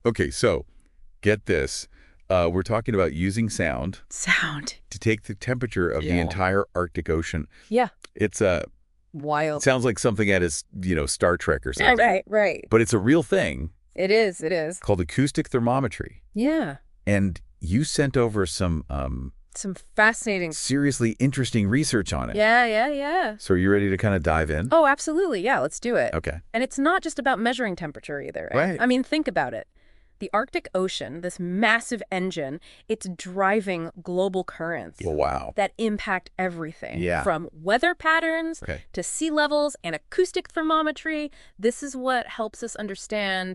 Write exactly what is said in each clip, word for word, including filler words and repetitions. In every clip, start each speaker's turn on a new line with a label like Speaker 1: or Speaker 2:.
Speaker 1: Okay, so get this. Uh, we're talking about using sound
Speaker 2: Sound.
Speaker 1: to take the temperature of the
Speaker 2: Yeah.
Speaker 1: entire Arctic Ocean.
Speaker 2: Yeah.
Speaker 1: It's a, it
Speaker 2: Wild.
Speaker 1: sounds like something out of, you know, Star Trek or something.
Speaker 2: Right, right.
Speaker 1: But it's a real thing
Speaker 2: It is, it is.
Speaker 1: called acoustic thermometry.
Speaker 2: Yeah.
Speaker 1: And you sent over some um,
Speaker 2: Some fascinating.
Speaker 1: seriously interesting research on it.
Speaker 2: Yeah, yeah, yeah.
Speaker 1: So are you ready to kind of dive in?
Speaker 2: Oh, absolutely. Yeah, let's do it.
Speaker 1: Okay.
Speaker 2: And it's not just about measuring temperature either.
Speaker 1: Right.
Speaker 2: I mean, think about it. The Arctic Ocean, this massive engine, it's driving global currents
Speaker 1: Well, wow.
Speaker 2: that impact everything.
Speaker 1: Yeah.
Speaker 2: From weather patterns
Speaker 1: Okay.
Speaker 2: to sea levels and acoustic thermometry. This is what helps us understand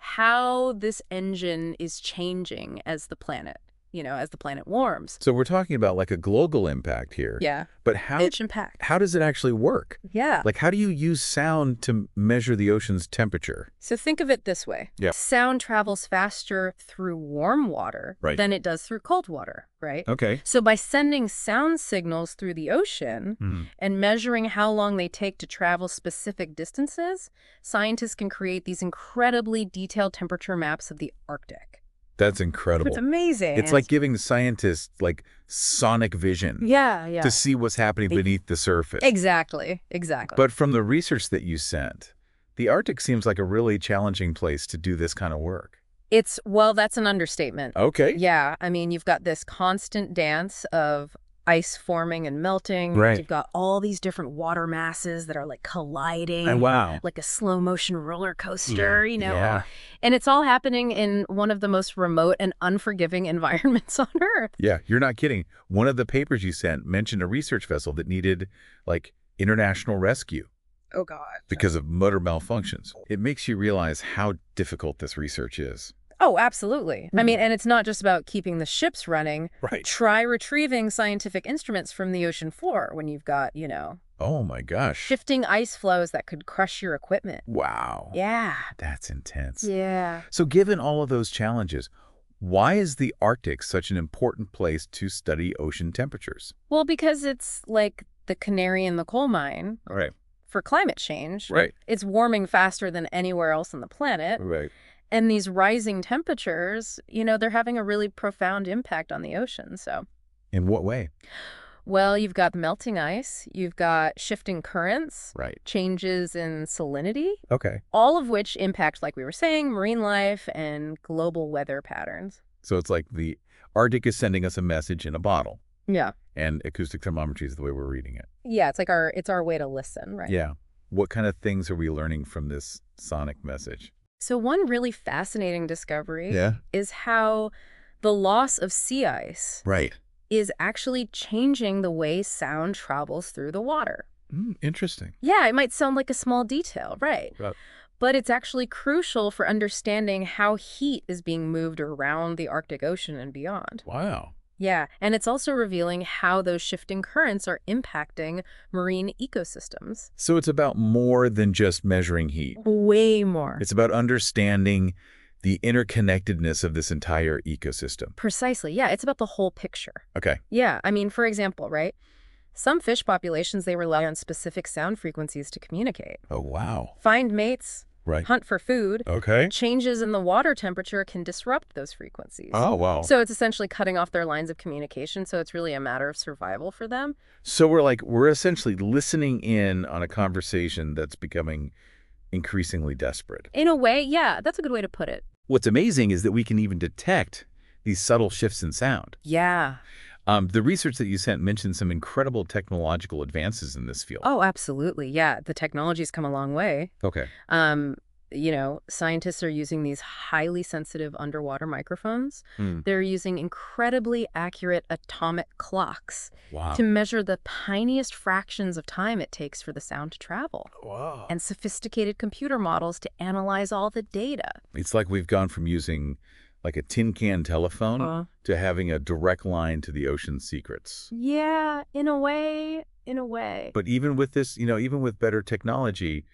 Speaker 2: how this engine is changing as the planet, you know, as the planet warms.
Speaker 1: So we're talking about like a global impact here.
Speaker 2: Yeah.
Speaker 1: But how
Speaker 2: Huge impact.
Speaker 1: how does it actually work?
Speaker 2: Yeah.
Speaker 1: Like, how do you use sound to measure the ocean's temperature?
Speaker 2: So think of it this way.
Speaker 1: Yeah.
Speaker 2: Sound travels faster through warm water
Speaker 1: Right.
Speaker 2: than it does through cold water, right?
Speaker 1: Okay.
Speaker 2: So by sending sound signals through the ocean
Speaker 1: Mhm.
Speaker 2: and measuring how long they take to travel specific distances, scientists can create these incredibly detailed temperature maps of the Arctic.
Speaker 1: That's incredible.
Speaker 2: It's amazing.
Speaker 1: It's like giving the scientists like sonic vision
Speaker 2: yeah, yeah.
Speaker 1: to see what's happening beneath the surface.
Speaker 2: Exactly, exactly.
Speaker 1: But from the research that you sent, the Arctic seems like a really challenging place to do this kind of work.
Speaker 2: It's, well, that's an understatement.
Speaker 1: Okay.
Speaker 2: Yeah, I mean, you've got this constant dance of ice forming and melting.
Speaker 1: Right.
Speaker 2: You've got all these different water masses that are like colliding.
Speaker 1: And wow.
Speaker 2: Like a slow motion roller coaster, you know.
Speaker 1: Yeah.
Speaker 2: And it's all happening in one of the most remote and unforgiving environments on Earth.
Speaker 1: Yeah, you're not kidding. One of the papers you sent mentioned a research vessel that needed like international rescue
Speaker 2: Oh, God.
Speaker 1: because of motor malfunctions. It makes you realize how difficult this research is.
Speaker 2: Oh, absolutely. I mean, and it's not just about keeping the ships running.
Speaker 1: Right.
Speaker 2: Try retrieving scientific instruments from the ocean floor when you've got, you know,
Speaker 1: Oh my gosh.
Speaker 2: shifting ice flows that could crush your equipment.
Speaker 1: Wow.
Speaker 2: Yeah.
Speaker 1: That's intense.
Speaker 2: Yeah.
Speaker 1: So given all of those challenges, why is the Arctic such an important place to study ocean temperatures?
Speaker 2: Well, because it's like the canary in the coal mine
Speaker 1: Right.
Speaker 2: for climate change.
Speaker 1: Right.
Speaker 2: It's warming faster than anywhere else on the planet.
Speaker 1: Right.
Speaker 2: And these rising temperatures, you know, they're having a really profound impact on the ocean. So,
Speaker 1: In what way?
Speaker 2: well, you've got melting ice, you've got shifting currents,
Speaker 1: Right.
Speaker 2: changes in salinity,
Speaker 1: Okay.
Speaker 2: all of which impact, like we were saying, marine life and global weather patterns.
Speaker 1: So it's like the Arctic is sending us a message in a bottle,
Speaker 2: Yeah.
Speaker 1: and acoustic thermometry is the way we're reading it.
Speaker 2: Yeah, it's like our it's our way to listen, right?
Speaker 1: Yeah. What kind of things are we learning from this sonic message?
Speaker 2: So one really fascinating discovery
Speaker 1: Yeah.
Speaker 2: is how the loss of sea ice
Speaker 1: Right.
Speaker 2: is actually changing the way sound travels through the water.
Speaker 1: Mm, interesting.
Speaker 2: Yeah, it might sound like a small detail, right?
Speaker 1: Right.
Speaker 2: But it's actually crucial for understanding how heat is being moved around the Arctic Ocean and beyond.
Speaker 1: Wow.
Speaker 2: Yeah, and it's also revealing how those shifting currents are impacting marine ecosystems.
Speaker 1: So it's about more than just measuring heat.
Speaker 2: Way more.
Speaker 1: It's about understanding the interconnectedness of this entire ecosystem.
Speaker 2: Precisely. Yeah, it's about the whole picture.
Speaker 1: Okay.
Speaker 2: Yeah, I mean, for example, right? Some fish populations, they rely on specific sound frequencies to communicate.
Speaker 1: Oh, wow.
Speaker 2: Find mates,
Speaker 1: Right.
Speaker 2: hunt for food.
Speaker 1: Okay.
Speaker 2: Changes in the water temperature can disrupt those frequencies.
Speaker 1: Oh, wow. So,
Speaker 2: So it's essentially cutting off their lines of communication, so it's really a matter of survival for them.
Speaker 1: so we're like, we're essentially listening in on a conversation that's becoming increasingly desperate.
Speaker 2: In a way, yeah, that's a good way to put it.
Speaker 1: What's amazing is that we can even detect these subtle shifts in sound.
Speaker 2: Yeah.
Speaker 1: Um, the research that you sent mentioned some incredible technological advances in this field.
Speaker 2: Oh, absolutely. Yeah, the technology's come a long way.
Speaker 1: Okay.
Speaker 2: Um, you know, scientists are using these highly sensitive underwater microphones.
Speaker 1: Hmm.
Speaker 2: They're using incredibly accurate atomic clocks
Speaker 1: Wow.
Speaker 2: to measure the tiniest fractions of time it takes for the sound to travel,
Speaker 1: Wow.
Speaker 2: and sophisticated computer models to analyze all the data.
Speaker 1: It's like we've gone from using like a tin can telephone
Speaker 2: Uh,
Speaker 1: to having a direct line to the ocean's secrets.
Speaker 2: yeah, in a way, in a way.
Speaker 1: But even with this, you know, even with better technology,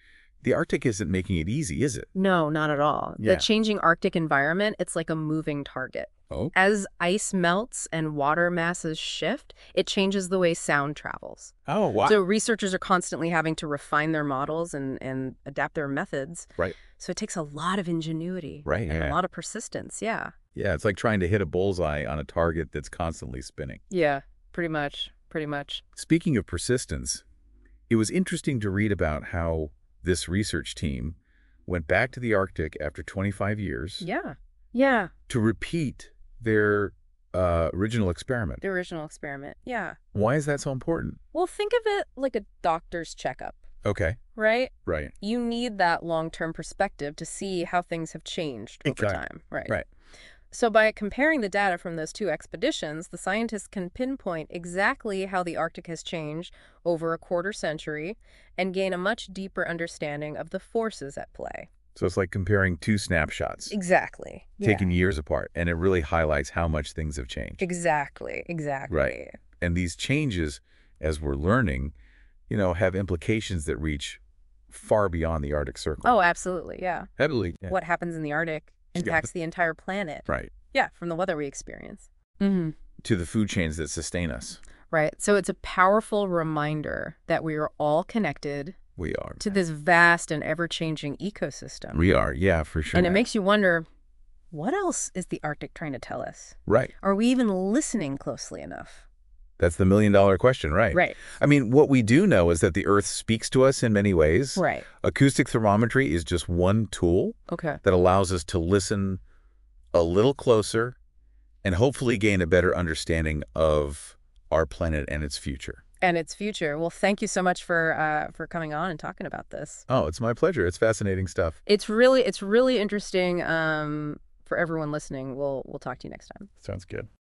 Speaker 1: The Arctic isn't making it easy, is it?
Speaker 2: No, not at all.
Speaker 1: Yeah.
Speaker 2: The changing Arctic environment, it's like a moving target.
Speaker 1: Oh.
Speaker 2: As ice melts and water masses shift, it changes the way sound travels.
Speaker 1: Oh, wow.
Speaker 2: So researchers are constantly having to refine their models and, and adapt their methods.
Speaker 1: Right.
Speaker 2: So it takes a lot of ingenuity.
Speaker 1: Right,
Speaker 2: And
Speaker 1: yeah.
Speaker 2: a lot of persistence, yeah.
Speaker 1: Yeah, it's like trying to hit a bullseye on a target that's constantly spinning.
Speaker 2: Yeah, pretty much, pretty much.
Speaker 1: Speaking of persistence, it was interesting to read about how this research team went back to the Arctic after twenty-five years
Speaker 2: Yeah, yeah,
Speaker 1: to repeat their uh, original experiment.
Speaker 2: the original experiment, yeah.
Speaker 1: Why is that so important?
Speaker 2: Well, think of it like a doctor's checkup,
Speaker 1: Okay,
Speaker 2: right?
Speaker 1: right.
Speaker 2: You need that long-term perspective to see how things have changed over
Speaker 1: Exactly.
Speaker 2: time, right?
Speaker 1: Right.
Speaker 2: So by comparing the data from those two expeditions, the scientists can pinpoint exactly how the Arctic has changed over a quarter century and gain a much deeper understanding of the forces at play.
Speaker 1: So it's like comparing two snapshots,
Speaker 2: Exactly.
Speaker 1: taken years apart, and it really highlights how much things have changed.
Speaker 2: Exactly. Exactly.
Speaker 1: Right. And these changes, as we're learning, you know, have implications that reach far beyond the Arctic Circle.
Speaker 2: Oh, absolutely. Yeah.
Speaker 1: Heavily. Yeah.
Speaker 2: What happens in the Arctic impacts the entire planet.
Speaker 1: Right.
Speaker 2: Yeah, from the weather we experience. Mm-hmm.
Speaker 1: To the food chains that sustain us.
Speaker 2: Right. So it's a powerful reminder that we are all connected
Speaker 1: We are.
Speaker 2: to this vast and ever-changing ecosystem.
Speaker 1: We are, yeah, for sure.
Speaker 2: And it makes you wonder, what else is the Arctic trying to tell us?
Speaker 1: Right.
Speaker 2: Are we even listening closely enough?
Speaker 1: That's the million dollar question, right?
Speaker 2: Right.
Speaker 1: I mean, what we do know is that the Earth speaks to us in many ways.
Speaker 2: Right.
Speaker 1: Acoustic thermometry is just one tool
Speaker 2: Okay.
Speaker 1: that allows us to listen a little closer and hopefully gain a better understanding of our planet and its future.
Speaker 2: And its future. Well, thank you so much for uh, for coming on and talking about this.
Speaker 1: Oh, it's my pleasure. It's fascinating stuff.
Speaker 2: It's really it's really interesting um, for everyone listening. We'll we'll talk to you next time.
Speaker 1: Sounds good.